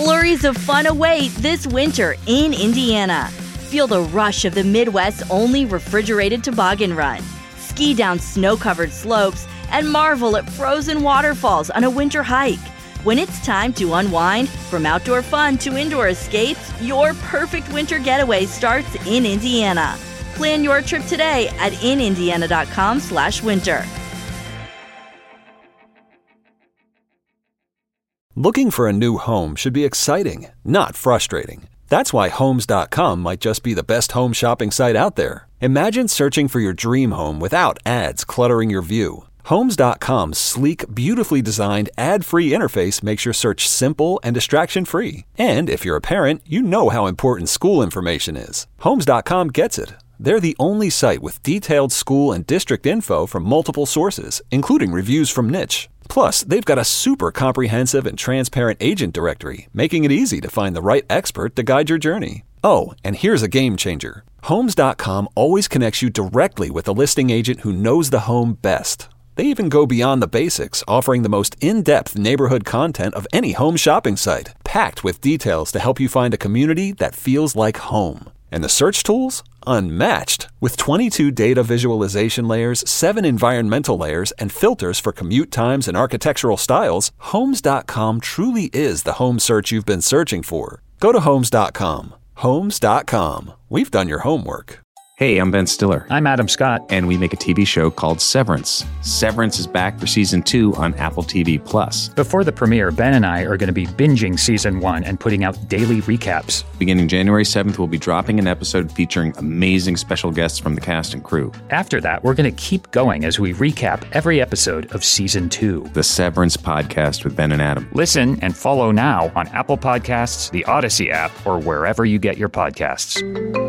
Flurries of fun await this winter in Indiana. Feel the rush of the Midwest's only refrigerated toboggan run. Ski down snow-covered slopes and marvel at frozen waterfalls on a winter hike. When it's time to unwind, from outdoor fun to indoor escapes, your perfect winter getaway starts in Indiana. Plan your trip today at inindiana.com/winter. Looking for a new home should be exciting, not frustrating. That's why Homes.com might just be the best home shopping site out there. Imagine searching for your dream home without ads cluttering your view. Homes.com's sleek, beautifully designed, ad-free interface makes your search simple and distraction-free. And if you're a parent, you know how important school information is. Homes.com gets it. They're the only site with detailed school and district info from multiple sources, including reviews from Niche. Plus, they've got a super comprehensive and transparent agent directory, making it easy to find the right expert to guide your journey. Oh, and here's a game changer. Homes.com always connects you directly with a listing agent who knows the home best. They even go beyond the basics, offering the most in-depth neighborhood content of any home shopping site, packed with details to help you find a community that feels like home. And the search tools? Unmatched. With 22 data visualization layers, 7 environmental layers, and filters for commute times and architectural styles, Homes.com truly is the home search you've been searching for. Go to Homes.com. Homes.com. We've done your homework. Hey, I'm Ben Stiller. I'm Adam Scott. And we make a TV show called Severance. Severance is back for season 2 on Apple TV+. Before the premiere, Ben and I are going to be binging season 1 and putting out daily recaps. Beginning January 7th, we'll be dropping an episode featuring amazing special guests from the cast and crew. After that, we're going to keep going as we recap every episode of season 2. The Severance Podcast with Ben and Adam. Listen and follow now on Apple Podcasts, the Odyssey app, or wherever you get your podcasts.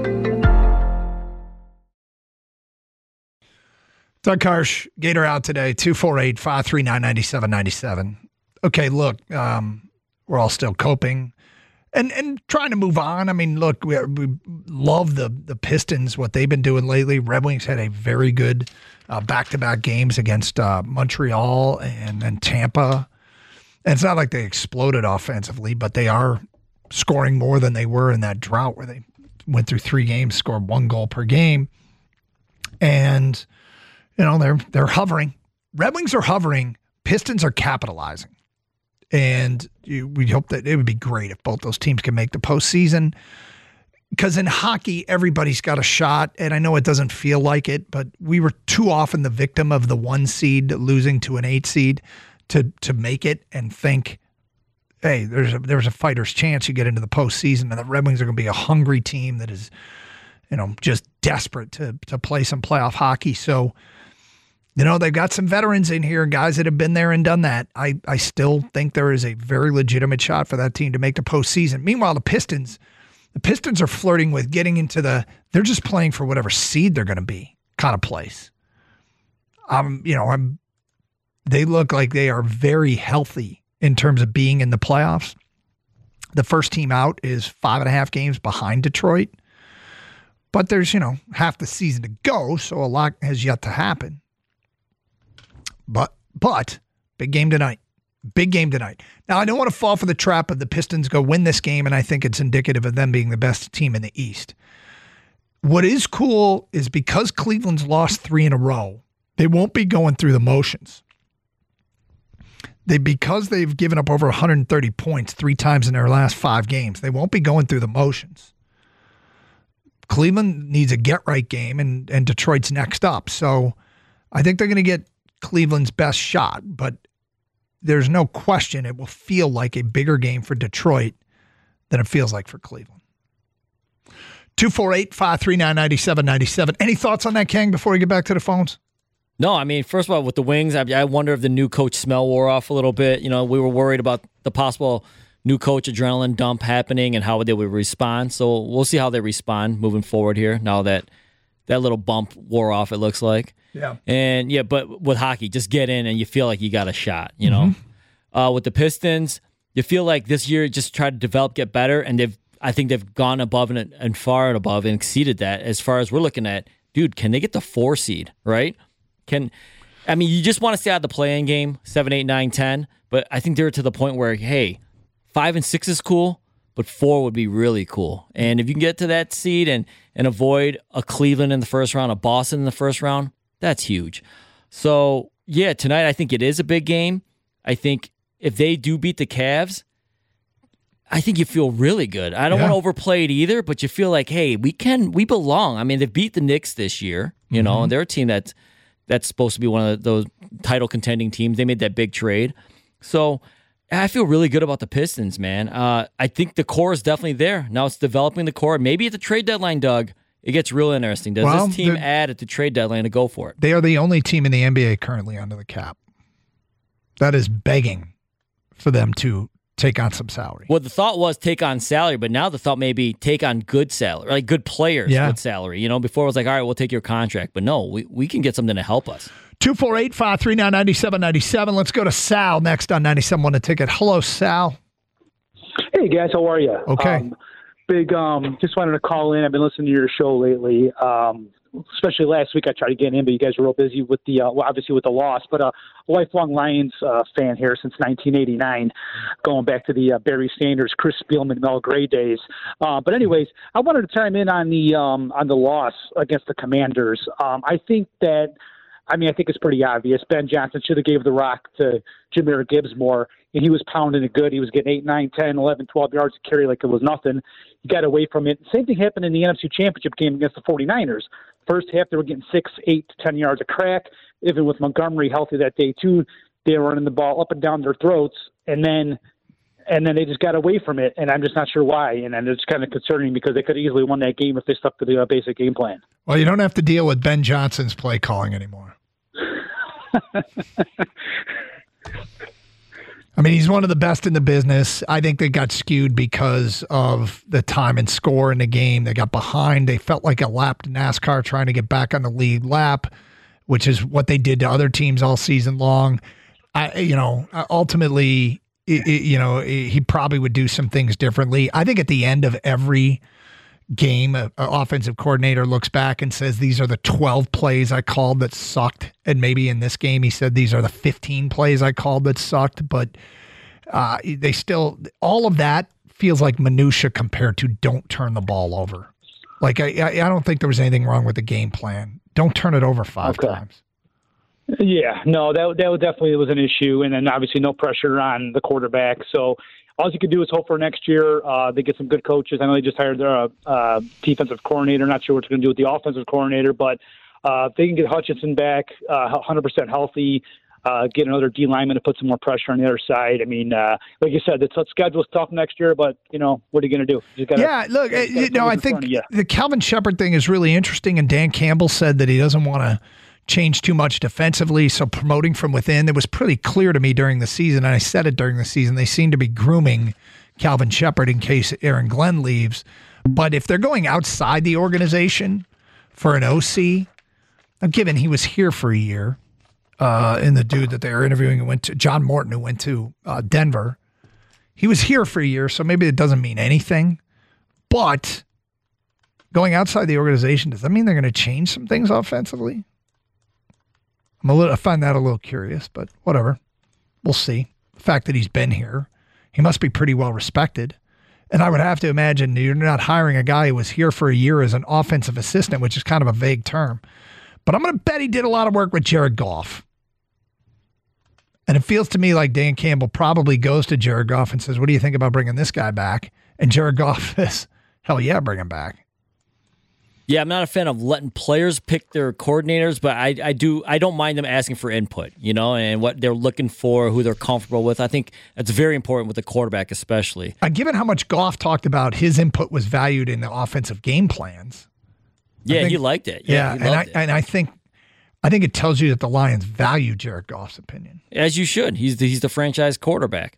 Doug Karsh, Gator out today, 248-539-9797. Okay, look, we're all still coping and trying to move on. I mean, look, we love the Pistons, what they've been doing lately. Red Wings had a very good back-to-back games against Montreal and then Tampa. And it's not like they exploded offensively, but they are scoring more than they were in that drought where they went through 3 games, scored 1 goal per game. And you know, they're hovering. Red Wings are hovering. Pistons are capitalizing. And we hope that it would be great if both those teams can make the postseason. Because in hockey, everybody's got a shot. And I know it doesn't feel like it, but we were too often the victim of the 1 seed losing to an 8 seed to make it and think, hey, there's a fighter's chance you get into the postseason. And the Red Wings are going to be a hungry team that is, you know, just desperate to play some playoff hockey. So, you know, they've got some veterans in here, guys that have been there and done that. I still think there is a very legitimate shot for that team to make the postseason. Meanwhile, the Pistons are flirting with getting into they're just playing for whatever seed they're going to be kind of place. They look like they are very healthy in terms of being in the playoffs. The first team out is 5.5 games behind Detroit. But there's, half the season to go, so a lot has yet to happen. But big game tonight. Big game tonight. Now, I don't want to fall for the trap of the Pistons go win this game, and I think it's indicative of them being the best team in the East. What is cool is because Cleveland's lost 3 in a row, they won't be going through the motions. Because they've given up over 130 points 3 times in their last 5 games, they won't be going through the motions. Cleveland needs a get-right game, and Detroit's next up. So I think they're going to get Cleveland's best shot, but there's no question it will feel like a bigger game for Detroit than it feels like for Cleveland. 248-539-9797. Any thoughts on that, King, before we get back to the phones? No, I mean, first of all, with the Wings, I wonder if the new coach smell wore off a little bit. You know, we were worried about the possible new coach adrenaline dump happening and how they would respond. So we'll see how they respond moving forward here now that little bump wore off, it looks like. Yeah. And, but with hockey, just get in and you feel like you got a shot, you know. With the Pistons, you feel like this year just try to develop, get better, and I think they've gone above and far and above and exceeded that as far as we're looking at. Dude, can they get the 4 seed, right? You just want to stay out of the play-in game, 7, 8, 9, 10, but I think they're to the point where, hey, 5 and 6 is cool, but 4 would be really cool. And if you can get to that seed and avoid a Cleveland in the first round, a Boston in the first round, that's huge. So, yeah, tonight I think it is a big game. I think if they do beat the Cavs, I think you feel really good. I don't want to overplay it either, but you feel like, hey, we belong. I mean, they beat the Knicks this year, and they're a team that's supposed to be one of those title contending teams. They made that big trade. So I feel really good about the Pistons, man. I think the core is definitely there. Now it's developing the core. Maybe at the trade deadline, Doug, it gets real interesting. Does this team add at the trade deadline to go for it? They are the only team in the NBA currently under the cap. That is begging for them to take on some salary. Well, the thought was take on salary, but now the thought may be take on good salary, like good players with salary. Before it was like, all right, we'll take your contract. But no, we can get something to help us. 248-539-9797. Let's go to Sal next on 97.1 The Ticket. Hello, Sal. Hey, guys. How are you? Okay. Just wanted to call in. I've been listening to your show lately. Especially last week, I tried to get in, but you guys were real busy with obviously with the loss. But a lifelong Lions fan here since 1989, going back to the Barry Sanders, Chris Spielman, Mel Gray days. But anyways, I wanted to chime in on the loss against the Commanders. I think it's pretty obvious. Ben Johnson should have gave the rock to Jahmyr Gibbs more, and he was pounding it good. He was getting 8, 9, 10, 11, 12 yards to carry like it was nothing. He got away from it. Same thing happened in the NFC Championship game against the 49ers. First half, they were getting 6, 8 to 10 yards a crack. Even with Montgomery healthy that day, too, they were running the ball up and down their throats, and then they just got away from it, and I'm just not sure why. And it's kind of concerning because they could have easily won that game if they stuck to the basic game plan. Well, you don't have to deal with Ben Johnson's play calling anymore. I mean, he's one of the best in the business. I think they got skewed because of the time and score in the game. They got behind. They felt like a lapped NASCAR trying to get back on the lead lap, which is what they did to other teams all season long. Ultimately, he probably would do some things differently. I think at the end of every game, an offensive coordinator looks back and says, these are the 12 plays I called that sucked. And maybe in this game, he said, these are the 15 plays I called that sucked. But they still, all of that feels like minutia compared to don't turn the ball over. Like, I don't think there was anything wrong with the game plan. Don't turn it over 5 times. Yeah, no, that definitely was an issue. And then obviously no pressure on the quarterback. So all you can do is hope for next year they get some good coaches. I know they just hired their defensive coordinator. Not sure what they're going to do with the offensive coordinator, but if they can get Hutchinson back 100% healthy, get another D lineman to put some more pressure on the other side. I mean, like you said, the schedule's tough next year, but, what are you going to do? I think the Calvin Shepard thing is really interesting, and Dan Campbell said that he doesn't want to change too much defensively, so promoting from within. It was pretty clear to me during the season, and I said it during the season, they seem to be grooming Calvin Shepard in case Aaron Glenn leaves. But if they're going outside the organization for an OC, given he was here for a year, and the dude that they were interviewing who went to John Morton, who went to Denver, he was here for a year, so maybe it doesn't mean anything. But going outside the organization, does that mean they're going to change some things offensively? I find that a little curious, but whatever. We'll see. The fact that he's been here, he must be pretty well respected. And I would have to imagine you're not hiring a guy who was here for a year as an offensive assistant, which is kind of a vague term. But I'm going to bet he did a lot of work with Jared Goff. And it feels to me like Dan Campbell probably goes to Jared Goff and says, what do you think about bringing this guy back? And Jared Goff says, hell yeah, bring him back. Yeah, I'm not a fan of letting players pick their coordinators, but I don't mind them asking for input, and what they're looking for, who they're comfortable with. I think that's very important with the quarterback especially. Given how much Goff talked about his input was valued in the offensive game plans. Yeah, he liked it. Yeah, and I think it tells you that the Lions value Jared Goff's opinion. As you should. He's the franchise quarterback.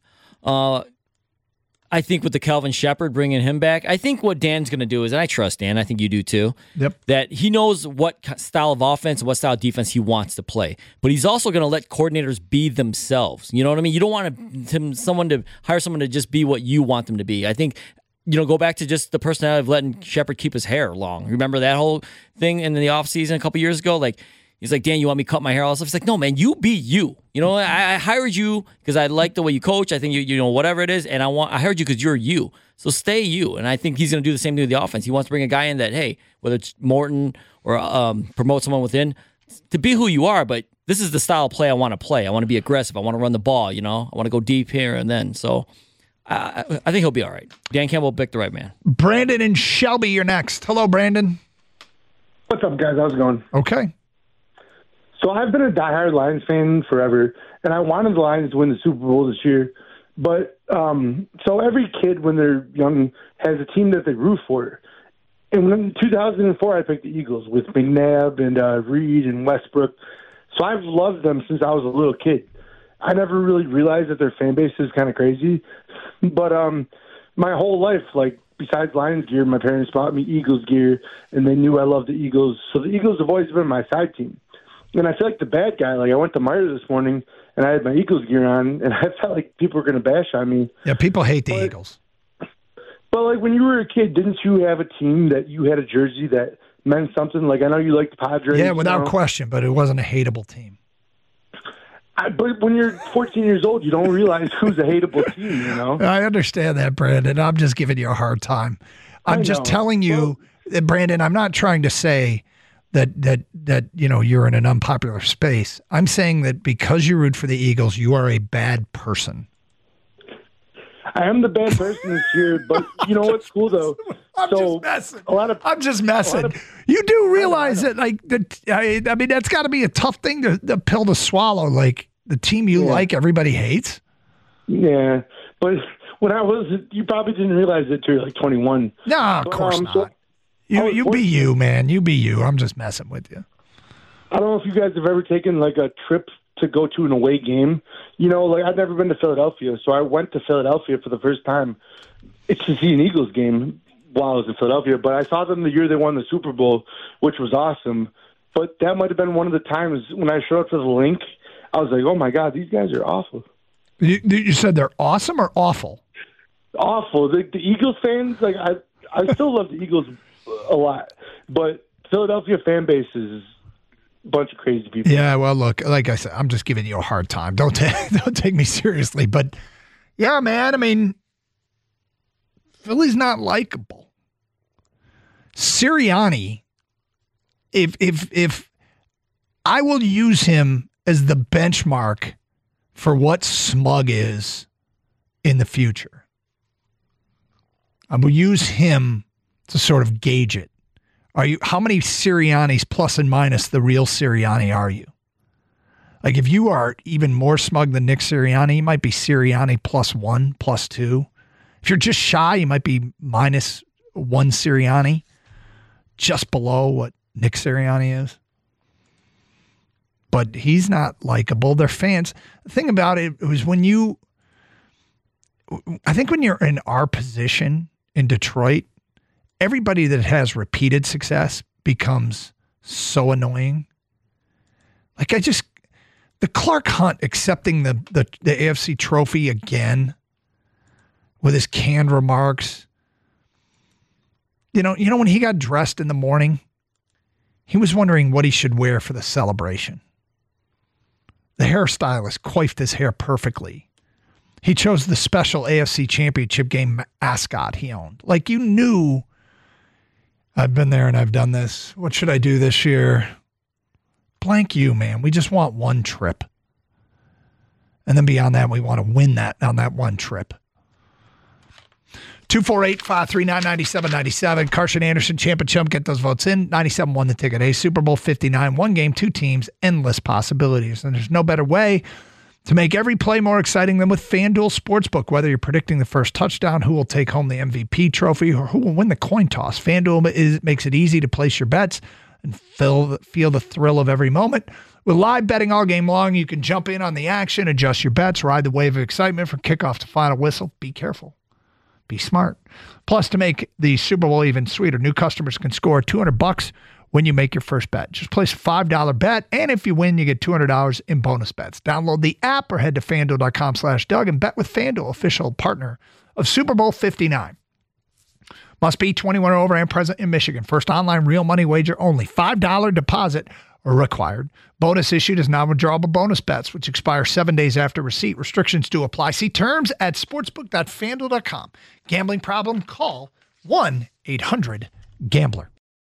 I think with the Calvin Shepard, bringing him back, I think what Dan's going to do is, and I trust Dan, I think you do too, that he knows what style of offense and what style of defense he wants to play. But he's also going to let coordinators be themselves. You know what I mean? You don't want someone to hire someone to just be what you want them to be. I think, go back to just the personality of letting Shepard keep his hair long. Remember that whole thing in the offseason a couple years ago? Like, He's like, Dan, you want me to cut my hair? All this stuff. He's like, no, man, you be you. You know, I hired you because I like the way you coach. I think you know, whatever it is. And I hired you because you're you. So stay you. And I think he's going to do the same thing with the offense. He wants to bring a guy in that, hey, whether it's Morton or promote someone within, to be who you are. But this is the style of play I want to play. I want to be aggressive. I want to run the ball, you know. I want to go deep here and then. So I think he'll be all right. Dan Campbell picked the right man. Brandon and Shelby, you're next. Hello, Brandon. What's up, guys? How's it going? Okay. So I've been a diehard Lions fan forever, and I wanted the Lions to win the Super Bowl this year. But so every kid, when they're young, has a team that they root for. And in 2004, I picked the Eagles with McNabb and Reed and Westbrook. So I've loved them since I was a little kid. I never really realized that their fan base is kind of crazy. But my whole life, like, besides Lions gear, my parents bought me Eagles gear, and they knew I loved the Eagles. So the Eagles have always been my side team. And I feel like the bad guy. Like, I went to Meijer this morning, and I had my Eagles gear on, and I felt like people were going to bash on me. Yeah, people hate the Eagles. But, like, when you were a kid, didn't you have a team that you had a jersey that meant something? Like, I know you liked the Padres. Yeah, without question, but it wasn't a hateable team. But when you're 14 years old, you don't realize who's a hateable team, you know? I understand that, Brandon. I'm just giving you a hard time. I'm just telling you, Brandon, I'm not trying to say that you know, you're in an unpopular space. I'm saying that because you root for the Eagles, you are a bad person. I am the bad person this year, but you know what's cool though? I'm just messing. You do realize that, like, I mean, that's got to be a tough thing the pill to swallow. Like, the team you like, everybody hates. Yeah, but when I was, you probably didn't realize it till you're like 21. No, of course not. You be you, man. You be you. I'm just messing with you. I don't know if you guys have ever taken like a trip to go to an away game. You know, like, I've never been to Philadelphia, so I went to Philadelphia for the first time. It's to see an Eagles game while I was in Philadelphia, but I saw them the year they won the Super Bowl, which was awesome. But that might have been one of the times when I showed up to the link, I was like, oh my God, these guys are awful. You said they're awesome or awful? Awful. The Eagles fans, like, I still love the Eagles a lot, but Philadelphia fan base is a bunch of crazy people. Yeah, well, look, like I said, I'm just giving you a hard time. Don't take me seriously, but yeah, man, I mean, Philly's not likable. Sirianni, if I will use him as the benchmark for what smug is in the future. I will use him to sort of gauge it. How many Siriannis plus and minus the real Sirianni are you? Like, if you are even more smug than Nick Sirianni, you might be Sirianni +1, +2. If you're just shy, you might be -1 Sirianni, just below what Nick Sirianni is. But he's not likable. They're fans. The thing about it was I think when you're in our position in Detroit, everybody that has repeated success becomes so annoying. Like, the Clark Hunt accepting the AFC trophy again with his canned remarks. You know, when he got dressed in the morning, he was wondering what he should wear for the celebration. The hairstylist coiffed his hair perfectly. He chose the special AFC Championship game ascot he owned. Like, you knew, I've been there and I've done this. What should I do this year? Blank you, man. We just want one trip. And then beyond that, we want to win that on that one trip. 248-539-9797. Carson Anderson, Champ and Chump. Get those votes in. 97 won the ticket. Hey, Super Bowl 59. One game, two teams, endless possibilities. And there's no better way to make every play more exciting than with FanDuel Sportsbook. Whether you're predicting the first touchdown, who will take home the MVP trophy, or who will win the coin toss, FanDuel makes it easy to place your bets and feel the thrill of every moment. With live betting all game long, you can jump in on the action, adjust your bets, ride the wave of excitement from kickoff to final whistle. Be careful. Be smart. Plus, to make the Super Bowl even sweeter, new customers can score $200 when you make your first bet. Just place a $5 bet, and if you win, you get $200 in bonus bets. Download the app or head to FanDuel.com/Doug and bet with FanDuel, official partner of Super Bowl 59. Must be 21 or over and present in Michigan. First online real money wager only. $5 deposit or required. Bonus issued is non-withdrawable bonus bets, which expire 7 days after receipt. Restrictions do apply. See terms at sportsbook.fanduel.com. Gambling problem? Call 1-800-GAMBLER.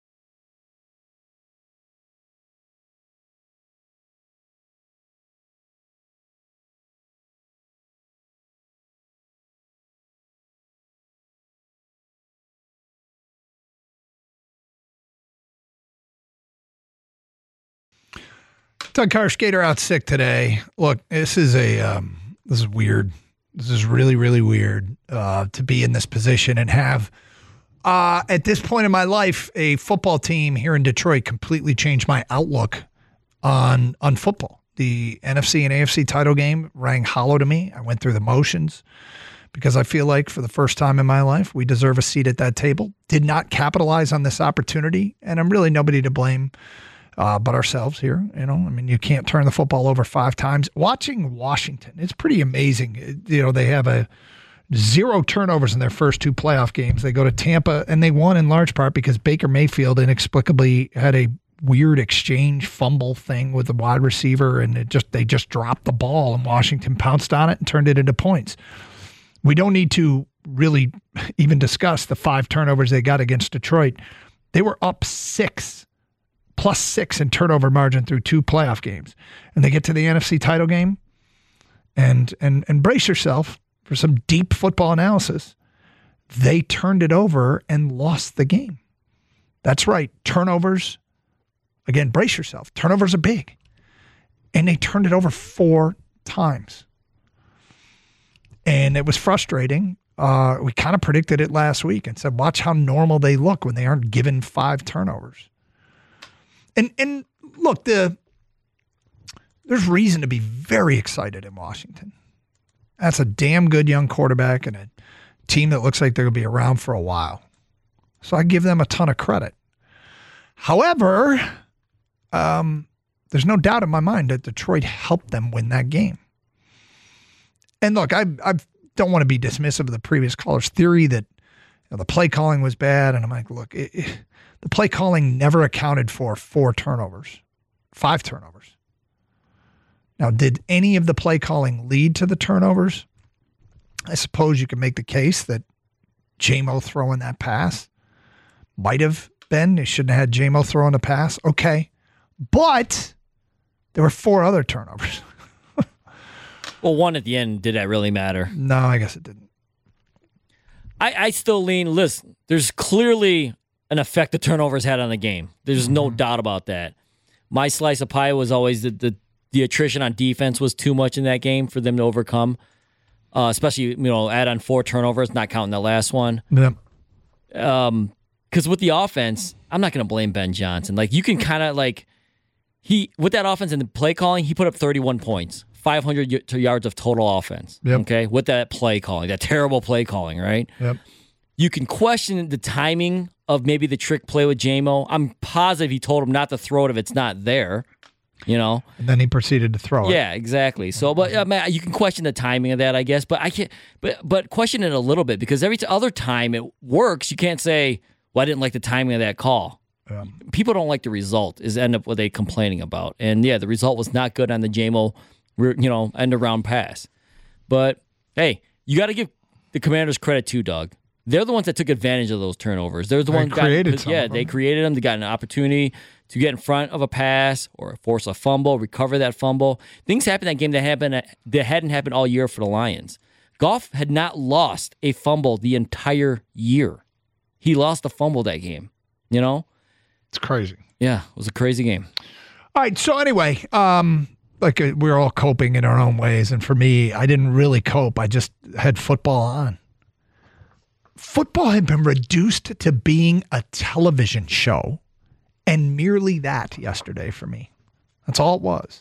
Doug Carskater out sick today. Look, this is weird. This is really, really weird to be in this position and have, at this point in my life, a football team here in Detroit completely changed my outlook on football. The NFC and AFC title game rang hollow to me. I went through the motions because I feel like for the first time in my life, we deserve a seat at that table. Did not capitalize on this opportunity, and I'm really nobody to blame but ourselves here. You know, I mean, you can't turn the football over 5 times. Watching Washington, it's pretty amazing. You know, they have 0 turnovers in their first 2 playoff games. They go to Tampa, and they won in large part because Baker Mayfield inexplicably had a weird exchange fumble thing with the wide receiver, and they just dropped the ball, and Washington pounced on it and turned it into points. We don't need to really even discuss the 5 turnovers they got against Detroit. They were up 6. +6 in turnover margin through 2 playoff games. And they get to the NFC title game and brace yourself for some deep football analysis. They turned it over and lost the game. That's right. Turnovers, again, brace yourself. Turnovers are big. And they turned it over 4 times. And it was frustrating. We kind of predicted it last week and said, watch how normal they look when they aren't given 5 turnovers. And look, there's reason to be very excited in Washington. That's a damn good young quarterback and a team that looks like they're going to be around for a while. So I give them a ton of credit. However, there's no doubt in my mind that Detroit helped them win that game. And look, I don't want to be dismissive of the previous caller's theory that the play calling was bad. And I'm like, look, the play calling never accounted for 4 turnovers, 5 turnovers. Now, did any of the play calling lead to the turnovers? I suppose you could make the case that J-Mo throwing that pass might have been. They shouldn't have had J-Mo throwing the pass. Okay. But there were 4 other turnovers. Well, 1 at the end, did that really matter? No, I guess it didn't. I still lean, listen, there's clearly an effect the turnovers had on the game. There's no doubt about that. My slice of pie was always the attrition on defense was too much in that game for them to overcome. Especially, add on 4 turnovers, not counting the last one. Yeah. Because with the offense, I'm not going to blame Ben Johnson. Like, you can kind of with that offense and the play calling, he put up 31 points, 500 yards of total offense. Yep. Okay, with that play calling, that terrible play calling, right? Yep. You can question the timing of maybe the trick play with J-Mo. I'm positive he told him not to throw it if it's not there. And then he proceeded to throw it. Yeah, exactly. So, but you can question the timing of that, I guess. But I can't. But question it a little bit because every other time it works, you can't say, "Well, I didn't like the timing of that call." Yeah. People don't like the result. Is end up what they complaining about, and yeah, the result was not good on the J-Mo, end around pass. But hey, you got to give the Commanders credit too, Doug. They're the ones that took advantage of those turnovers. They're the ones that created some. Yeah, they created them. They got an opportunity to get in front of a pass or force a fumble, recover that fumble. Things happened in that game that hadn't happened all year for the Lions. Goff had not lost a fumble the entire year. He lost a fumble that game. It's crazy. Yeah, it was a crazy game. All right, so anyway, we're all coping in our own ways, and for me, I didn't really cope. I just had football on. Football had been reduced to being a television show, and merely that yesterday for me. That's all it was.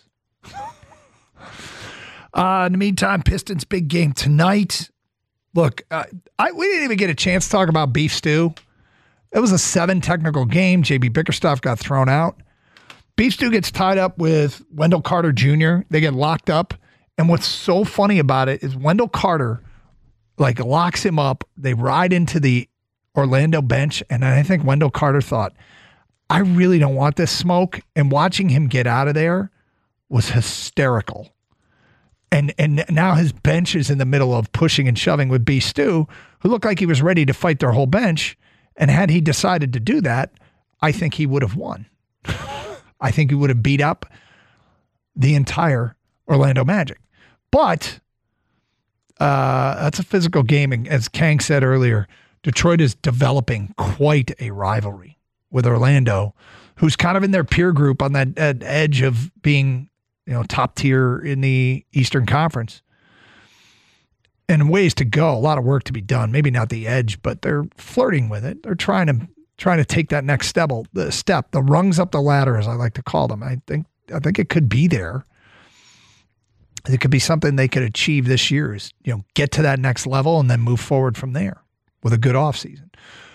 In the meantime, Pistons big game tonight. Look, we didn't even get a chance to talk about beef stew. It was a 7 technical game. J.B. Bickerstaff got thrown out. Beef stew gets tied up with Wendell Carter Jr. They get locked up. And what's so funny about it is Wendell Carter locks him up. They ride into the Orlando bench, and I think Wendell Carter thought, I really don't want this smoke. And watching him get out of there was hysterical. And now his bench is in the middle of pushing and shoving with B. Stu, who looked like he was ready to fight their whole bench. And had he decided to do that, I think he would have won. I think he would have beat up the entire Orlando Magic. But that's a physical game. And as Kang said earlier, Detroit is developing quite a rivalry with Orlando, who's kind of in their peer group on that edge of being, top tier in the Eastern Conference. And ways to go, a lot of work to be done. Maybe not the edge, but they're flirting with it. They're trying to take that next step, the rungs up the ladder, as I like to call them. I think it could be there. It could be something they could achieve this year is, get to that next level and then move forward from there with a good offseason.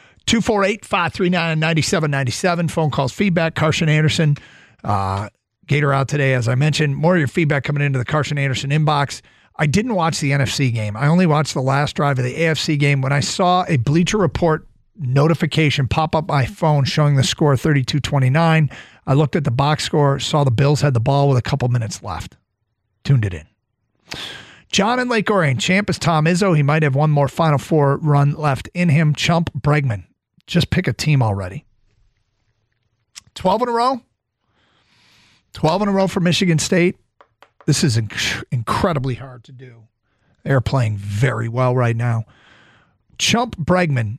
248-539-9797. Phone calls, feedback. Carson Anderson, Gator out today, as I mentioned. More of your feedback coming into the Carson Anderson inbox. I didn't watch the NFC game. I only watched the last drive of the AFC game. When I saw a Bleacher Report notification pop up my phone showing the score 32-29, I looked at the box score, saw the Bills had the ball with a couple minutes left. Tuned it in. John in Lake Orion. Champ is Tom Izzo. He might have one more Final Four run left in him. Chump, Bregman. Just pick a team already. 12 in a row? 12 in a row for Michigan State. This is incredibly hard to do. They're playing very well right now. Chump, Bregman.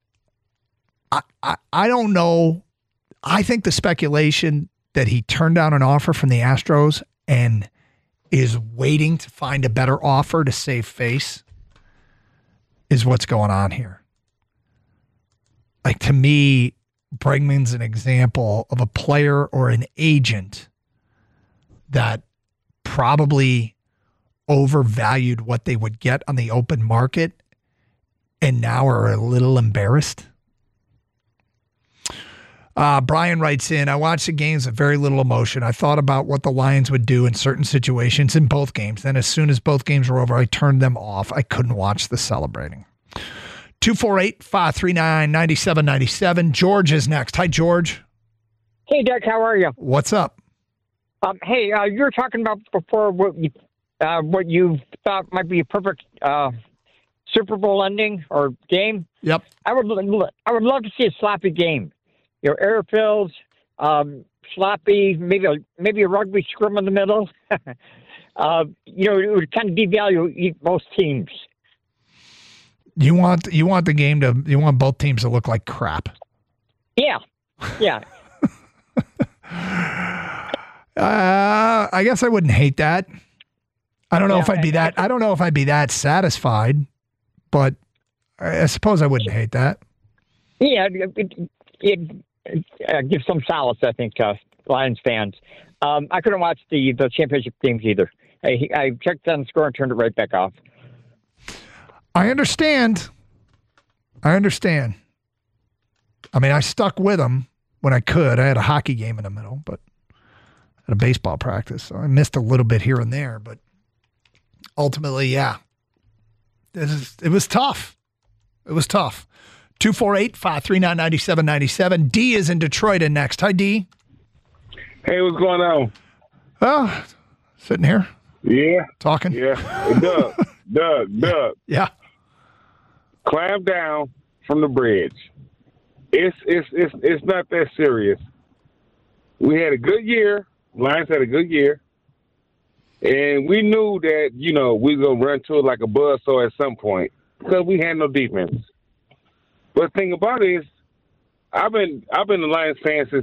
I don't know. I think the speculation that he turned down an offer from the Astros and is waiting to find a better offer to save face is what's going on here. Like, to me, Bregman's an example of a player or an agent that probably overvalued what they would get on the open market and now are a little embarrassed. Brian writes in, I watched the games with very little emotion. I thought about what the Lions would do in certain situations in both games. Then as soon as both games were over, I turned them off. I couldn't watch the celebrating. 248-539-9797. George is next. Hi, George. Hey, Dick. How are you? What's up? Hey, you were talking about before what you thought might be a perfect Super Bowl ending or game. Yep. I would love to see a sloppy game. Air fields, sloppy, maybe a rugby scrum in the middle. It would kind of devalue both teams. You want the game to, you want both teams to look like crap. Yeah. I guess I wouldn't hate that. I don't know if I'd be that. I don't know if I'd be that satisfied, but I suppose I wouldn't hate that. Yeah, it gives some solace, I think, Lions fans. I couldn't watch the championship games either. I checked on the score and turned it right back off. I understand. I mean, I stuck with them when I could. I had a hockey game in the middle, but at a baseball practice, so I missed a little bit here and there. But ultimately, yeah, it was tough. It was tough. 248-539-9797. D is in Detroit and next. Hi, D. Hey, what's going on? Oh, sitting here. Yeah. Talking. Yeah. Hey, Doug. Yeah. Climb down from the bridge. It's not that serious. We had a good year. Lions had a good year. And we knew that, we were going to run to it like a buzzsaw at some point because we had no defense. But the thing about it is, I've been a Lions fan since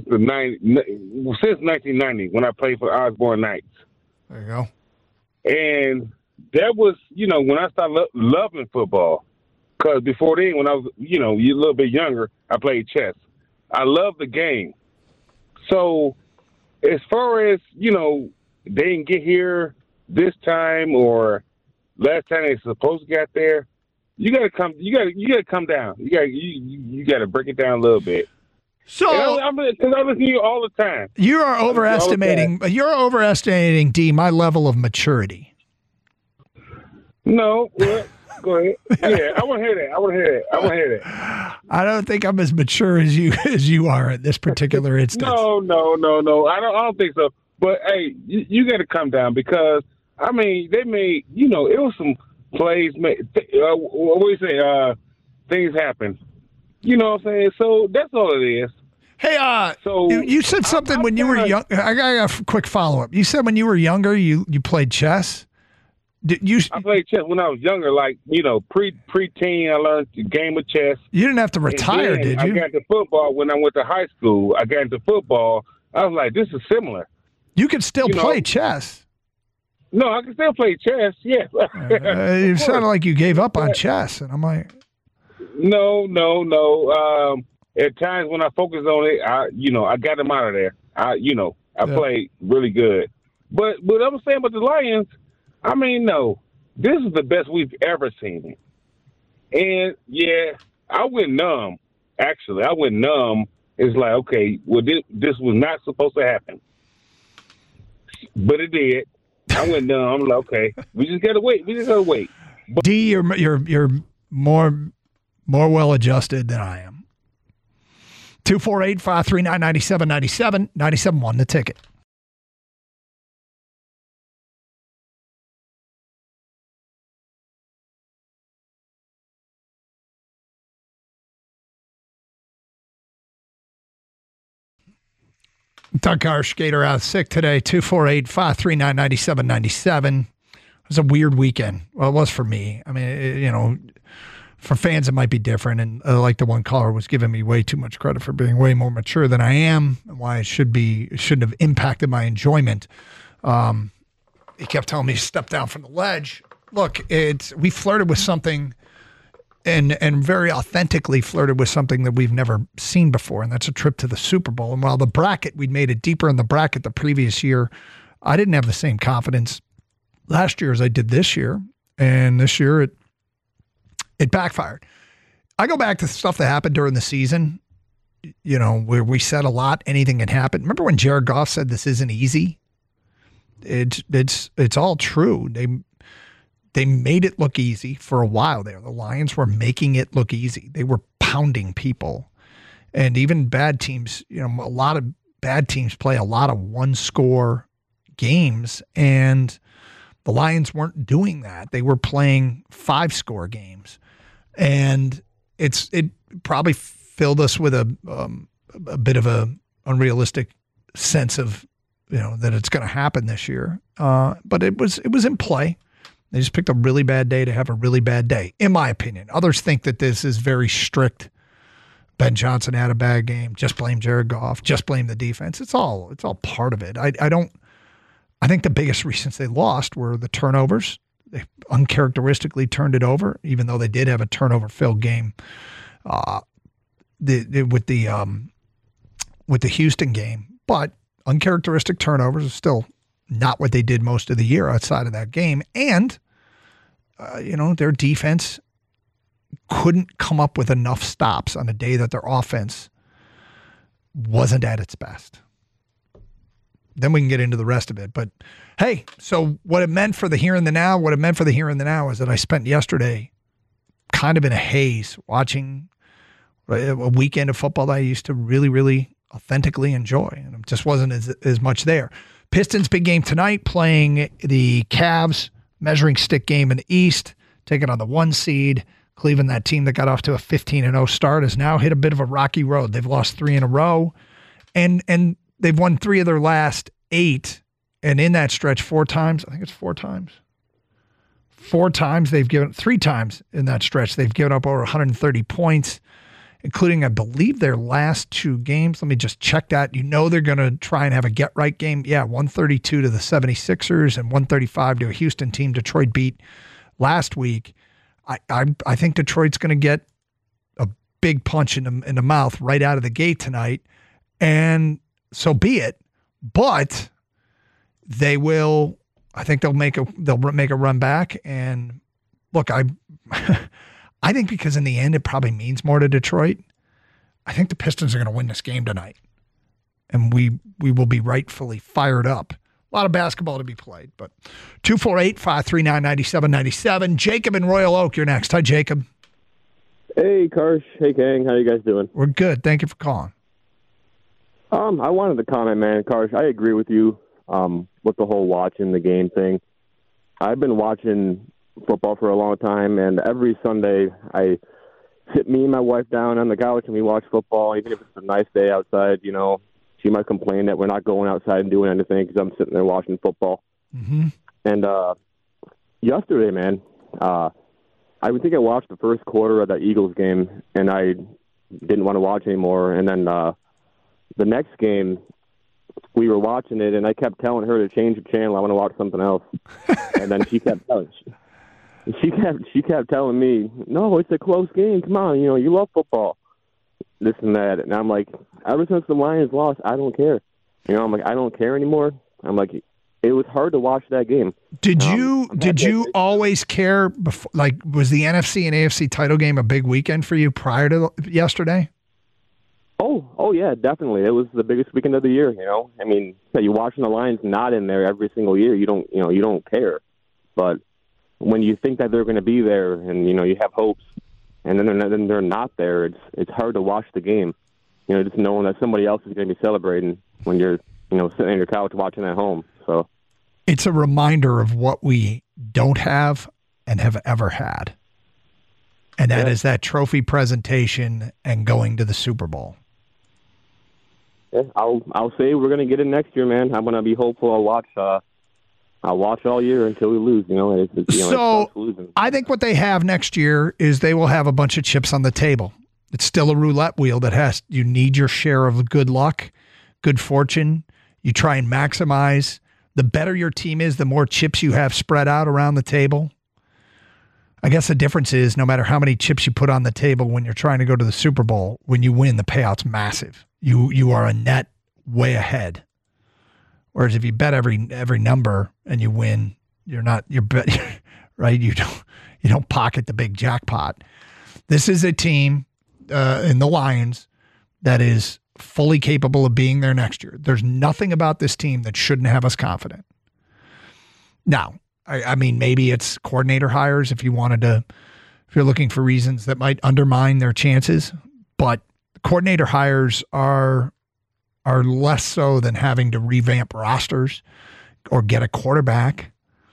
1990 when I played for Osborne Knights. There you go. And that was, when I started loving football. Because before then, when I was, a little bit younger, I played chess. I loved the game. So as far as, they didn't get here this time or last time they supposed to get there, you gotta come down. You gotta break it down a little bit. So, because I listen to you all the time. You are overestimating. You're overestimating, D, my level of maturity. No, well, go ahead. Yeah, I want to hear that. I don't think I'm as mature as you are at this particular instance. No. I don't think so. But hey, you got to come down because I mean they made it was some plays made. What do you say? Things happen. You know what I'm saying? So that's all it is. Hey, so you said something when you were young. I got a quick follow up. You said when you were younger, you played chess. I played chess when I was younger, like pre-teen. I learned the game of chess. You didn't have to retire, did you? I got into football when I went to high school. I got into football. I was like, this is similar. You can still play chess. No, I can still play chess. Yes. It sounded like you gave up on chess, and I'm like, no. At times when I focus on it, I got them out of there. I played really good. But what I was saying about the Lions, I mean, no, this is the best we've ever seen. And yeah, I went numb. Actually, I went numb. It's like, okay, well, this was not supposed to happen, but it did. I went numb. I'm like, okay, we just gotta wait. But D, you're more well adjusted than I am. 248-539-9797, 97.1 The Ticket. Doug Carr, skater, out sick today. 248-539-9797. It was a weird weekend. Well, it was for me. I mean, for fans, it might be different. And like the one caller was giving me way too much credit for being way more mature than I am, and why it shouldn't have impacted my enjoyment. He kept telling me to step down from the ledge. Look, we flirted with something, and very authentically flirted with something that we've never seen before, and that's a trip to the Super Bowl. And while the bracket, we'd made it deeper in the bracket the previous year, I didn't have the same confidence last year as I did this year. And this year, it backfired. I go back to stuff that happened during the season, where we said a lot, anything can happen. Remember when Jared Goff said this isn't easy? It's all true. They made it look easy for a while there. The Lions were making it look easy. They were pounding people. And even bad teams, a lot of bad teams play a lot of one-score games, and the Lions weren't doing that. They were playing 5-score games. And it probably filled us with a bit of a unrealistic sense of, that it's going to happen this year. But it was in play. They just picked a really bad day to have a really bad day, in my opinion. Others think that this is very strict. Ben Johnson had a bad game. Just blame Jared Goff. Just blame the defense. It's all part of it. I think the biggest reasons they lost were the turnovers. They uncharacteristically turned it over, even though they did have a turnover-filled game with the Houston game. But uncharacteristic turnovers are still not what they did most of the year outside of that game. And, their defense couldn't come up with enough stops on a day that their offense wasn't at its best. Then we can get into the rest of it. But, hey, so what it meant for the here and the now, is that I spent yesterday kind of in a haze watching a weekend of football that I used to really, really authentically enjoy. And it just wasn't as much there. Pistons big game tonight, playing the Cavs, measuring stick game in the East, taking on the 1 seed. Cleveland, that team that got off to a 15-0 start, has now hit a bit of a rocky road. They've lost 3 in a row, and they've won 3 of their last 8. And in that stretch, 4 times, I think it's 4 times. 4 times they've given, 3 times in that stretch, they've given up over 130 points, including, I believe, their last 2 games. Let me just check that. They're going to try and have a get-right game. Yeah, 132 to the 76ers and 135 to a Houston team Detroit beat last week. I think Detroit's going to get a big punch in the mouth right out of the gate tonight, and so be it. But they will. I think they'll make a run back. And look, I think because in the end it probably means more to Detroit. I think the Pistons are going to win this game tonight, and we will be rightfully fired up. A lot of basketball to be played, but 248-539-9797. Jacob in Royal Oak, you're next. Hi, Jacob. Hey, Karsh. Hey, Kang. How you guys doing? We're good. Thank you for calling. I wanted to comment, man. Karsh, I agree with you with the whole watching the game thing. I've been watching football for a long time, and every Sunday I sit me and my wife down on the couch and we watch football, even if it's a nice day outside. You know, she might complain that we're not going outside and doing anything because I'm sitting there watching football. Mm-hmm. And yesterday, man, I think I watched the first quarter of that Eagles game, and I didn't want to watch anymore. And then the next game, we were watching it, and I kept telling her to change the channel. I want to watch something else. And then she kept telling me, no, it's a close game. Come on, you know, you love football, this and that. And I'm like, ever since the Lions lost, I don't care. You know, I'm like, I don't care anymore. I'm like, it was hard to watch that game. Did you always care before? Like, was the NFC and AFC title game a big weekend for you prior to yesterday? Oh yeah, definitely. It was the biggest weekend of the year. You know, I mean, you're watching the Lions not in there every single year. You don't care. But when you think that they're going to be there, and you know you have hopes, and then they're not there, it's hard to watch the game. You know, just knowing that somebody else is going to be celebrating when you're sitting on your couch watching at home. So it's a reminder of what we don't have and have ever had, and that is that trophy presentation and going to the Super Bowl. Yeah, I'll say we're going to get it next year, man. I'm going to be hopeful. I'll watch all year until we lose. So I think what they have next year is they will have a bunch of chips on the table. It's still a roulette wheel you need your share of good luck, good fortune. You try and maximize. The better your team is, the more chips you have spread out around the table. I guess the difference is no matter how many chips you put on the table when you're trying to go to the Super Bowl, when you win, the payout's massive. You are a net way ahead. Whereas if you bet every number and you win, you're right. You don't pocket the big jackpot. This is a team in the Lions that is fully capable of being there next year. There's nothing about this team that shouldn't have us confident. Now, I mean, maybe it's coordinator hires if you're looking for reasons that might undermine their chances, but coordinator hires are less so than having to revamp rosters or get a quarterback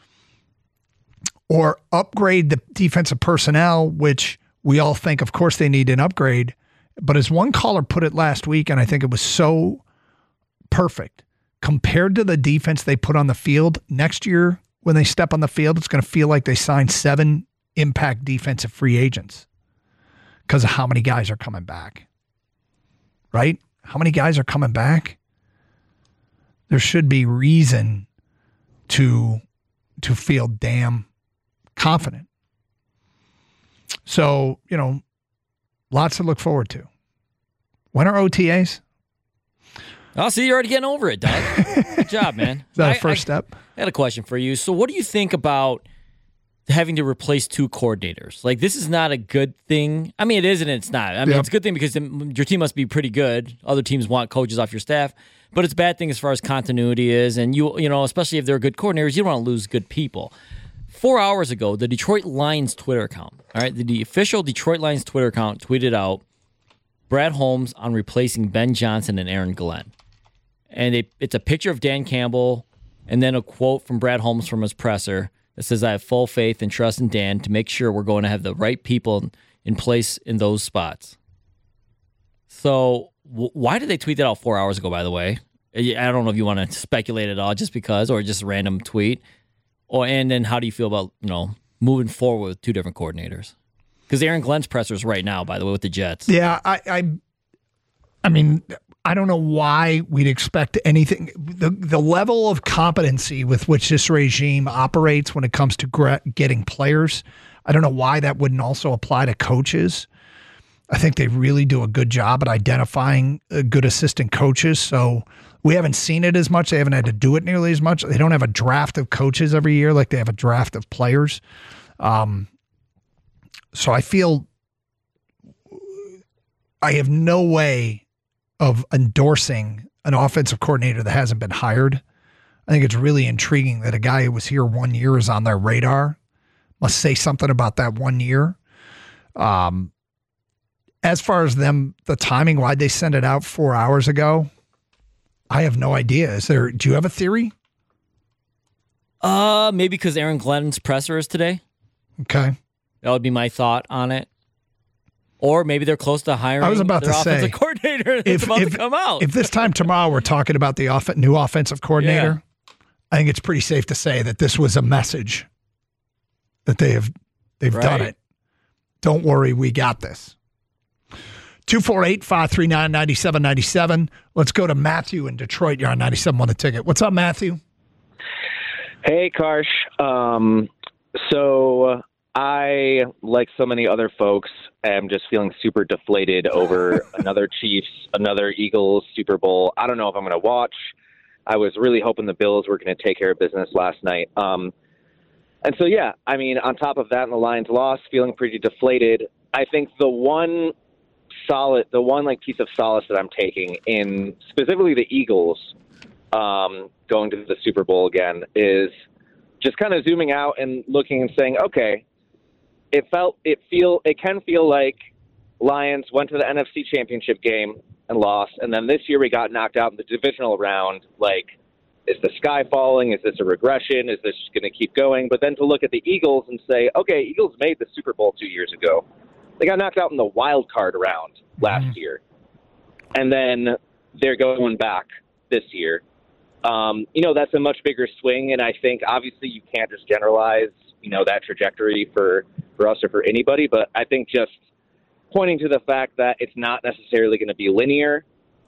or upgrade the defensive personnel, which we all think, of course, they need an upgrade. But as one caller put it last week, and I think it was so perfect, compared to the defense they put on the field, next year when they step on the field, it's going to feel like they signed 7 impact defensive free agents because of how many guys are coming back. Right? How many guys are coming back? There should be reason to feel damn confident. So, lots to look forward to. When are OTAs? Oh, see, you're already getting over it, Doug. Good job, man. Is that a first step? I had a question for you. So what do you think about having to replace 2 coordinators? Like, this is not a good thing. I mean, it is and it's not. I mean, It's a good thing because your team must be pretty good. Other teams want coaches off your staff. But it's a bad thing as far as continuity is. And, especially if they're good coordinators, you don't want to lose good people. 4 hours ago, the Detroit Lions Twitter account, all right, the official Detroit Lions Twitter account tweeted out Brad Holmes on replacing Ben Johnson and Aaron Glenn. And it's a picture of Dan Campbell and then a quote from Brad Holmes from his presser that says, I have full faith and trust in Dan to make sure we're going to have the right people in place in those spots. So why did they tweet that out 4 hours ago, by the way? I don't know if you want to speculate at all just because, or just a random tweet. And then how do you feel about, moving forward with 2 different coordinators? Because Aaron Glenn's presser's right now, by the way, with the Jets. Yeah, I mean, I don't know why we'd expect anything. The level of competency with which this regime operates when it comes to getting players, I don't know why that wouldn't also apply to coaches. I think they really do a good job at identifying good assistant coaches. So we haven't seen it as much. They haven't had to do it nearly as much. They don't have a draft of coaches every year like they have a draft of players. So I feel I have no way of endorsing an offensive coordinator that hasn't been hired. I think it's really intriguing that a guy who was here 1 year is on their radar. Must say something about that 1 year. As far as the timing, why'd they send it out 4 hours ago? I have no idea. Do you have a theory? Maybe because Aaron Glenn's presser is today. Okay. That would be my thought on it. Or maybe they're close to hiring their offensive coordinator that's about to come out. If this time tomorrow we're talking about the new offensive coordinator, I think it's pretty safe to say that this was a message that they've done it. Don't worry, we got this. 248-539-9797. Let's go to Matthew in Detroit. You're on 97.1 The Ticket. What's up, Matthew? Hey, Karsh. So I, like so many other folks, am just feeling super deflated over another Chiefs, another Eagles Super Bowl. I don't know if I'm going to watch. I was really hoping the Bills were going to take care of business last night. And so, yeah, I mean, on top of that and the Lions loss, feeling pretty deflated. I think the one piece of solace that I'm taking in specifically the Eagles going to the Super Bowl again is just kind of zooming out and looking and saying, okay, it can feel like Lions went to the NFC Championship game and lost, and then this year we got knocked out in the divisional round. Like, is the sky falling? Is this a regression? Is this going to keep going? But then to look at the Eagles and say, okay, Eagles made the Super Bowl 2 years ago. They got knocked out in the wild card round last year. And then they're going back this year. That's a much bigger swing, and I think obviously you can't just generalize, that trajectory for us or for anybody, but I think just pointing to the fact that it's not necessarily going to be linear,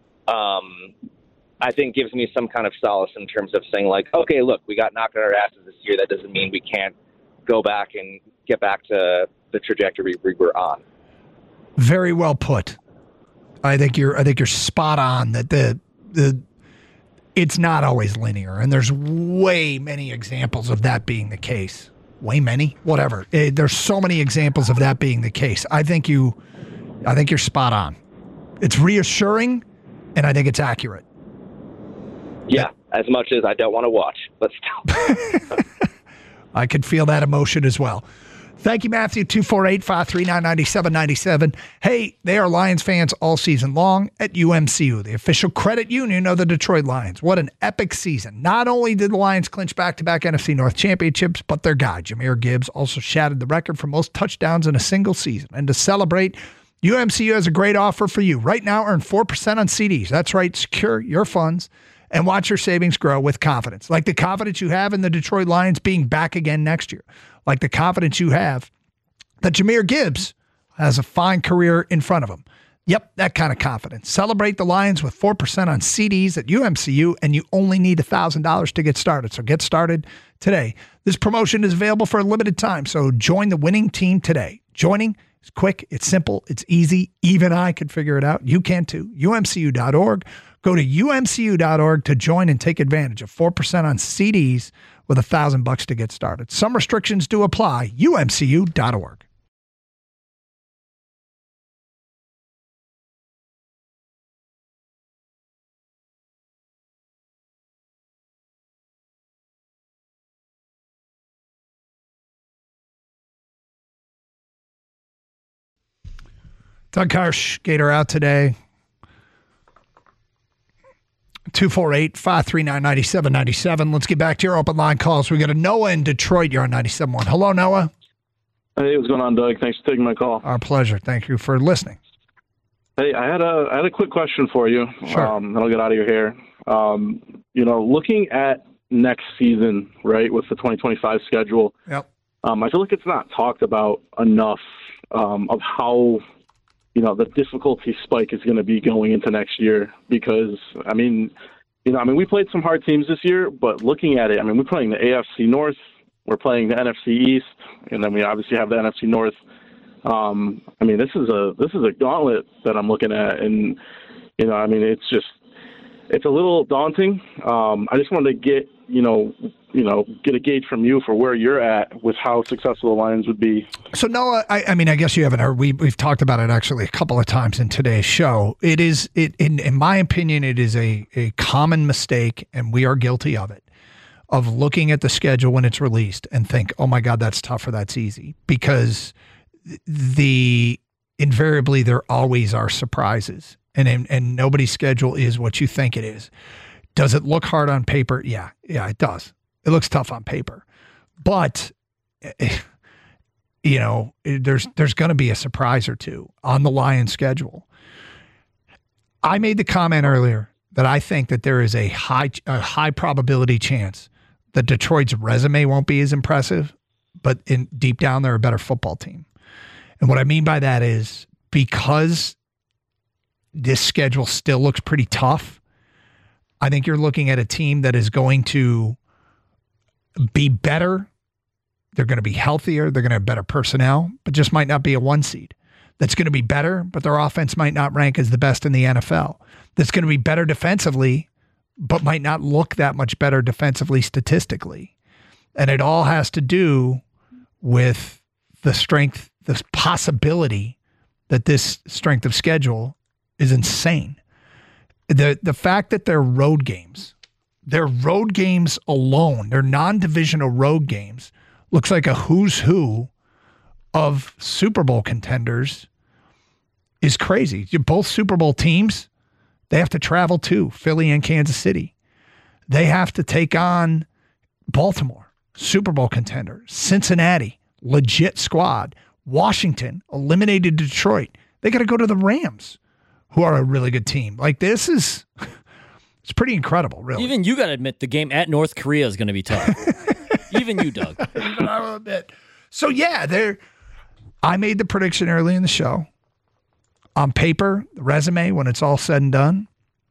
I think gives me some kind of solace in terms of saying, like, okay, look, we got knocked on our asses this year. That doesn't mean we can't go back and get back to the trajectory we were on. Very well put. I think you're spot on that it's not always linear, and there's way many examples of that being the case. Way many, whatever. There's so many examples of that being the case. I think you're spot on. It's reassuring, and I think it's accurate. Yeah, as much as I don't want to watch, but still. I could feel that emotion as well. Thank you, Matthew. 248-539-9797. Hey, they are Lions fans all season long at UMCU, the official credit union of the Detroit Lions. What an epic season. Not only did the Lions clinch back-to-back NFC North championships, but their guy, Jahmyr Gibbs, also shattered the record for most touchdowns in a single season. And to celebrate, UMCU has a great offer for you. Right now, earn 4% on CDs. That's right, secure your funds and watch your savings grow with confidence. Like the confidence you have in the Detroit Lions being back again next year. Like the confidence you have that Jahmyr Gibbs has a fine career in front of him. Yep, that kind of confidence. Celebrate the Lions with 4% on CDs at UMCU, and you only need $1,000 to get started. So get started today. This promotion is available for a limited time, so join the winning team today. Joining is quick, it's simple, it's easy. Even I could figure it out. You can too. UMCU.org. Go to UMCU.org to join and take advantage of 4% on CDs with $1,000 to get started. Some restrictions do apply. UMCU.org. Doug Karsh, Gator out today. 248-539-9797. Let's get back to your open line calls. We got a Noah in Detroit. You're on 97.1. Hello, Noah. Hey, what's going on, Doug? Thanks for taking my call. Our pleasure. Thank you for listening. Hey, I had a quick question for you. Sure. Then I'll get out of your hair. Looking at next season, right, with the 2025 schedule, yep. I feel like it's not talked about enough of how the difficulty spike is going to be going into next year because, we played some hard teams this year, but looking at it, we're playing the AFC North, we're playing the NFC East, and then we obviously have the NFC North. This is a gauntlet that I'm looking at, and, it's a little daunting. I just wanted to get a gauge from you for where you're at with how successful the Lions would be. So Noah, I guess you haven't heard. We've talked about it actually a couple of times in today's show. In my opinion, it is a common mistake, and we are guilty of it, of looking at the schedule when it's released and think, oh my God, that's tough or that's easy, because the invariably there always are surprises, and nobody's schedule is what you think it is. Does it look hard on paper? Yeah, it does. It looks tough on paper, but there's going to be a surprise or two on the Lions schedule. I made the comment earlier that I think that there is a high probability chance that Detroit's resume won't be as impressive, but deep down they're a better football team. And what I mean by that is because this schedule still looks pretty tough, I think you're looking at a team that is going to be better. They're going to be healthier. They're going to have better personnel, but just might not be a 1 seed. That's going to be better, but their offense might not rank as the best in the NFL. That's going to be better defensively, but might not look that much better defensively statistically. And it all has to do with the strength, the possibility that this strength of schedule is insane. The fact that they're road games alone, they're non-divisional road games, looks like a who's who of Super Bowl contenders is crazy. Both Super Bowl teams, they have to travel to Philly and Kansas City. They have to take on Baltimore, Super Bowl contender, Cincinnati, legit squad, Washington, eliminated Detroit. They got to go to the Rams, who are a really good team. Like it's pretty incredible, really. Even you got to admit the game at North Korea is going to be tough. Even you, Doug. I'll admit. So yeah, I made the prediction early in the show. On paper, the resume, when it's all said and done,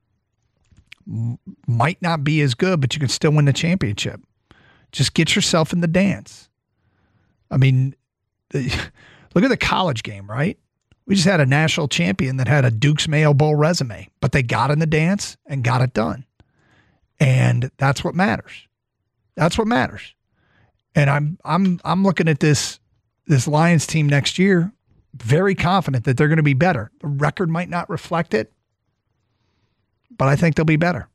might not be as good, but you can still win the championship. Just get yourself in the dance. I mean, look at the college game, right? We just had a national champion that had a Duke's Mayo Bowl resume, but they got in the dance and got it done. And that's what matters. That's what matters. And I'm looking at this Lions team next year, very confident that they're going to be better. The record might not reflect it, but I think they'll be better.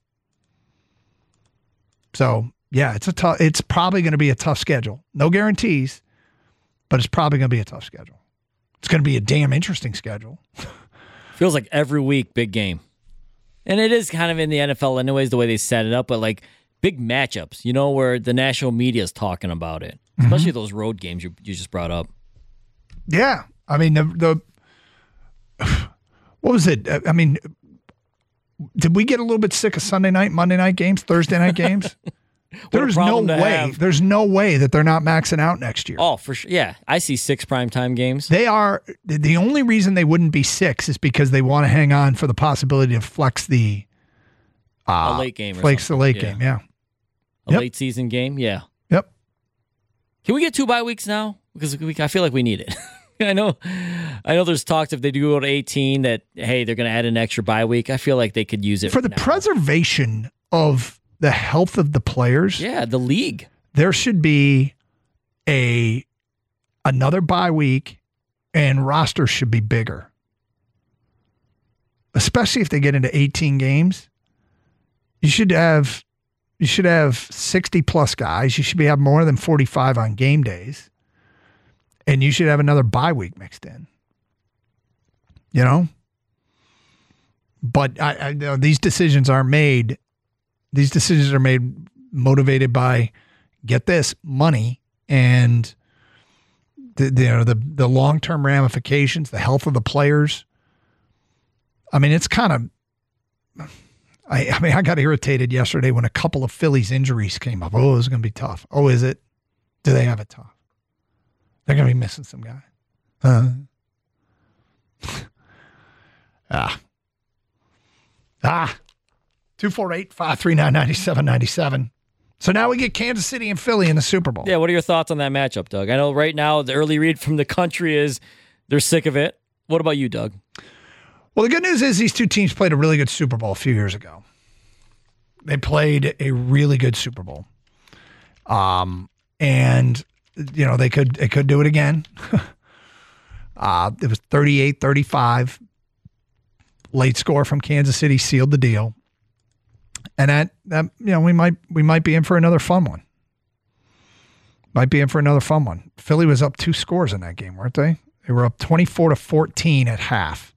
So yeah, it's probably going to be a tough schedule. No guarantees, but it's probably going to be a tough schedule. It's going to be a damn interesting schedule. Feels like every week, big game. And it is kind of in the NFL anyways, the way they set it up, but like big matchups, where the national media is talking about it, especially those road games you just brought up. Yeah. I mean, what was it? I mean, did we get a little bit sick of Sunday night, Monday night games, Thursday night games? There's no way. There's no way that they're not maxing out next year. Oh, for sure. Yeah. I see 6 primetime games. They are. The only reason they wouldn't be 6 is because they want to hang on for the possibility to flex the a late game. Flex the late game, yeah. A late season game, yeah. Yep. Can we get 2 bye weeks now? Because I feel like we need it. I know there's talks if they do go to 18 that, hey, they're going to add an extra bye week. I feel like they could use it for the preservation of the health of the players. Yeah, the league. There should be another bye week, and rosters should be bigger. Especially if they get into 18 games. You should have 60 plus guys. You should have more than 45 on game days. And you should have another bye week mixed in. But I know these decisions are made. These decisions are made motivated by, get this, money and the long-term ramifications, the health of the players. I mean, it's kind of. I got irritated yesterday when a couple of Phillies injuries came up. Oh, it's going to be tough. Oh, is it? Do they have it tough? They're going to be missing some guy. 248-539-9797. So now we get Kansas City and Philly in the Super Bowl. Yeah, what are your thoughts on that matchup, Doug? I know right now the early read from the country is they're sick of it. What about you, Doug? Well, the good news is these two teams played a really good Super Bowl a few years ago. They played a really good Super Bowl. And they could do it again. It was 38-35. Late score from Kansas City sealed the deal. And that we might be in for another fun one. Philly was up 2 scores in that game, weren't they? They were up 24-14 at half.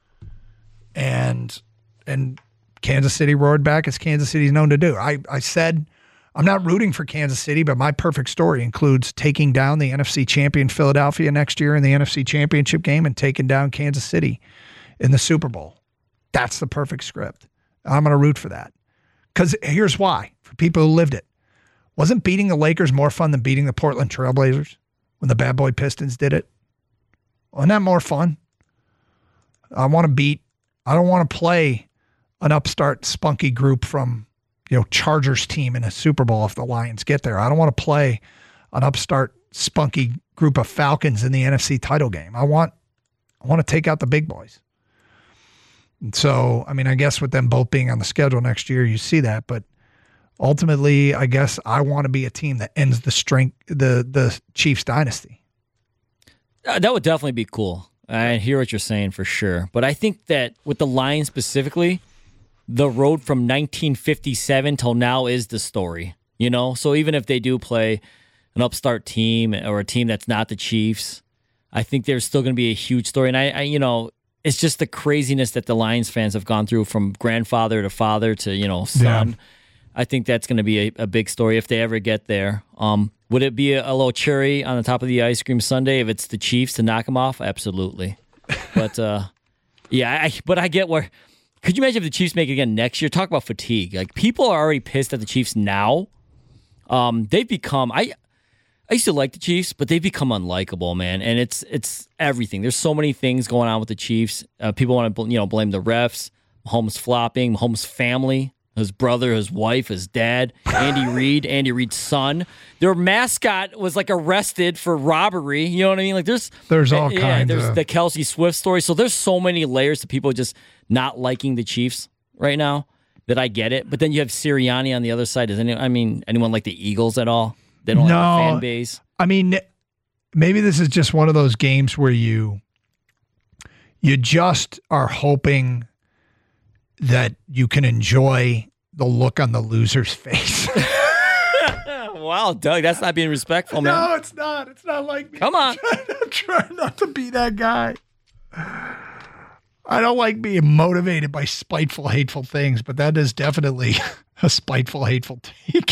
And Kansas City roared back as Kansas City's known to do. I said I'm not rooting for Kansas City, but my perfect story includes taking down the NFC champion Philadelphia next year in the NFC championship game and taking down Kansas City in the Super Bowl. That's the perfect script. I'm going to root for that. Because here's why, for people who lived it. Wasn't beating the Lakers more fun than beating the Portland Trailblazers when the Bad Boy Pistons did it? Wasn't that more fun? I don't want to play an upstart spunky group from, Chargers team in a Super Bowl if the Lions get there. I don't want to play an upstart spunky group of Falcons in the NFC title game. I want to take out the big boys. And so, I guess with them both being on the schedule next year, you see that. But ultimately, I guess I want to be a team that ends the Chiefs dynasty. That would definitely be cool. I hear what you're saying for sure. But I think that with the Lions specifically, the road from 1957 till now is the story. So even if they do play an upstart team or a team that's not the Chiefs, I think there's still going to be a huge story. And I it's just the craziness that the Lions fans have gone through from grandfather to father to, son. Yeah. I think that's going to be a big story if they ever get there. Would it be a little cherry on the top of the ice cream sundae if it's the Chiefs to knock them off? Absolutely. But, I get where... Could you imagine if the Chiefs make it again next year? Talk about fatigue. Like, people are already pissed at the Chiefs now. They've become... I used to like the Chiefs, but they've become unlikable, man. And it's everything. There's so many things going on with the Chiefs. People want to blame the refs, Mahomes flopping, Mahomes' family, his brother, his wife, his dad, Andy Reid's son. Their mascot was arrested for robbery. You know what I mean? There's all kinds. There's the Kelsey Swift story. So there's so many layers to people just not liking the Chiefs right now that I get it. But then you have Sirianni on the other side. Does anyone like the Eagles at all? They don't have a fan base. Maybe this is just one of those games where you just are hoping that you can enjoy the look on the loser's face. Wow, Doug, that's not being respectful, man. No, it's not. It's not like me. Come on. I'm trying not to be that guy. I don't like being motivated by spiteful, hateful things, but that is definitely a spiteful, hateful take.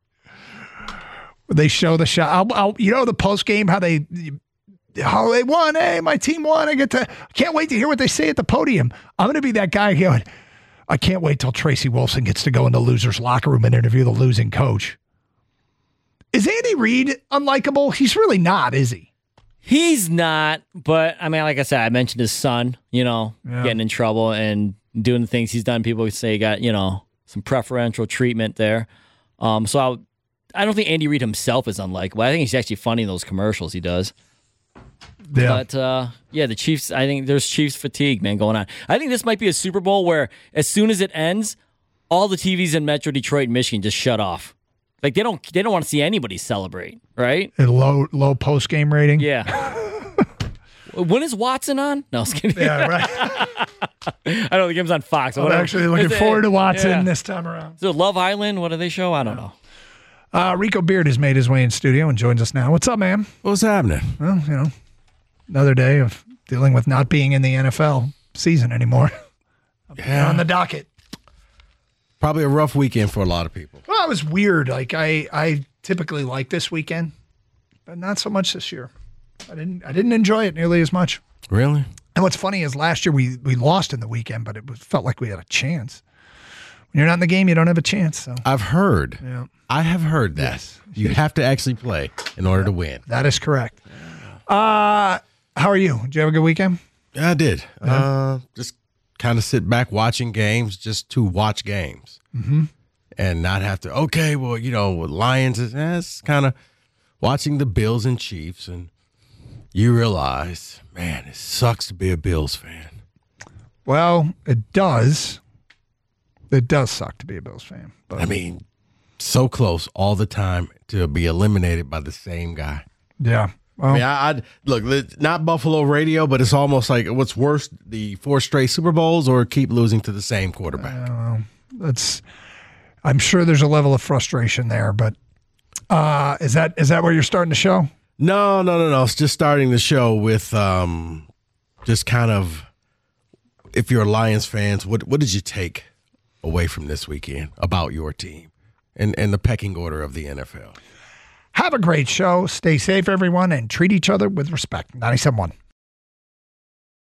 They show the shot. The post game, how they won. Hey, my team won. I can't wait to hear what they say at the podium. I'm going to be that guy going, I can't wait till Tracy Wolfson gets to go in the loser's locker room and interview the losing coach. Is Andy Reid unlikable? He's really not, is he? He's not, but like I said, I mentioned his son, getting in trouble and doing the things he's done. People would say he got, some preferential treatment there. So I don't think Andy Reid himself is unlikable. I think he's actually funny in those commercials he does. Yeah. But, the Chiefs, I think there's Chiefs fatigue, man, going on. I think this might be a Super Bowl where as soon as it ends, all the TVs in Metro Detroit and Michigan just shut off. They don't want to see anybody celebrate, right? A low post-game rating? Yeah. When is Watson on? No, I was kidding. Yeah, right. I know the game's on Fox. I'm actually looking forward to Watson this time around. So Love Island, what do they show? I don't know. Rico Beard has made his way in studio and joins us now. What's up, man? What's happening? Well, another day of dealing with not being in the NFL season anymore. On the docket. Probably a rough weekend for a lot of people. Well, it was weird. I typically like this weekend, but not so much this year. I didn't enjoy it nearly as much. Really? And what's funny is last year we lost in the weekend, but it felt like we had a chance. When you're not in the game, you don't have a chance. So I've heard. Yeah. I have heard that. Yes. You have to actually play in order to win. That is correct. How are you? Did you have a good weekend? Yeah, I did. Just kind of sit back watching games just to watch games. Mm-hmm. And not have to, with Lions, it's kind of watching the Bills and Chiefs, and you realize, man, it sucks to be a Bills fan. Well, it does. It does suck to be a Bills fan. But so close all the time to be eliminated by the same guy. Yeah. Well, I look, not Buffalo radio, but it's almost like what's worse, the 4 straight Super Bowls or keep losing to the same quarterback. I'm sure there's a level of frustration there, but is that where you're starting to show? No. It's just starting the show with just kind of, if you're a Lions fans, what did you take away from this weekend about your team and the pecking order of the NFL? Have a great show. Stay safe, everyone, and treat each other with respect. 97.1.